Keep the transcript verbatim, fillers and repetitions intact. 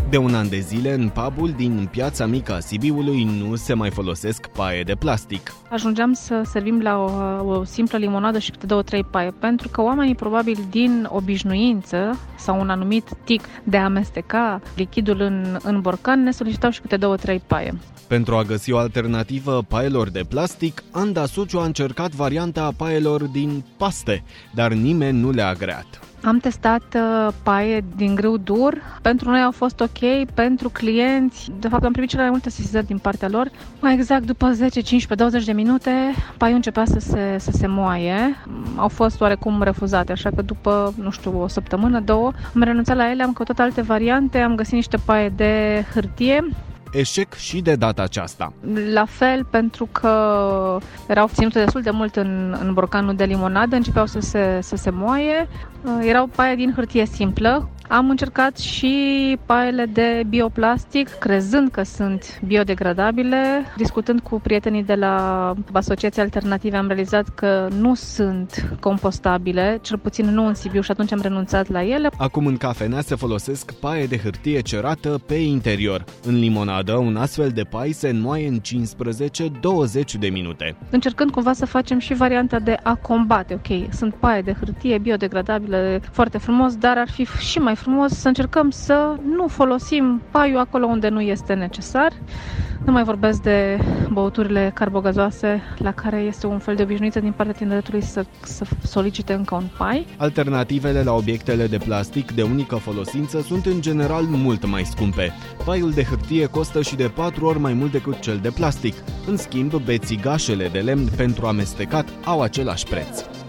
De un an de zile, în pubul din Piața Mică a Sibiului nu se mai folosesc paie de plastic. Ajungeam să servim la o, o simplă limonadă și câte două, trei paie, pentru că oamenii probabil din obișnuință sau un anumit tic de a amesteca lichidul în, în borcan ne solicitau și câte două, trei paie. Pentru a găsi o alternativă paielor de plastic, Anda Suciu a încercat varianta paielor din paste, dar nimeni nu le-a agreat. Am testat uh, paie din grâu dur. Pentru noi au fost ok, pentru clienți, de fapt am primit cele mai multe sesizări din partea lor. Mai exact după zece, cincisprezece, douăzeci de minute, paiul începea să se, să se moaie. Au fost oarecum refuzate, așa că după, nu știu, o săptămână, două, am renunțat la ele, am căutat alte variante, am găsit niște paie de hârtie. Eșec și de data aceasta. La fel, pentru că erau ținute destul de mult în, în borcanul de limonadă, începeau să se, să se moaie. Erau paie din hârtie simplă. Am încercat și paiele de bioplastic, crezând că sunt biodegradabile. Discutând cu prietenii de la Asociația Alternative, am realizat că nu sunt compostabile, cel puțin nu în Sibiu, și atunci am renunțat la ele. Acum în cafenea se folosesc paie de hârtie cerată pe interior. În limonadă, un astfel de pai se înmoaie în cincisprezece douăzeci de minute. Încercând cumva să facem și varianta de a combate. Ok, sunt paie de hârtie biodegradabile, foarte frumos, dar ar fi și mai frumos să încercăm să nu folosim paiul acolo unde nu este necesar. Nu mai vorbesc de băuturile carbogazoase, la care este un fel de obișnuință din partea tineretului să, să solicite încă un pai. Alternativele la obiectele de plastic de unică folosință sunt în general mult mai scumpe. Paiul de hârtie costă și de patru ori mai mult decât cel de plastic. În schimb, bețigașele de lemn pentru amestecat au același preț.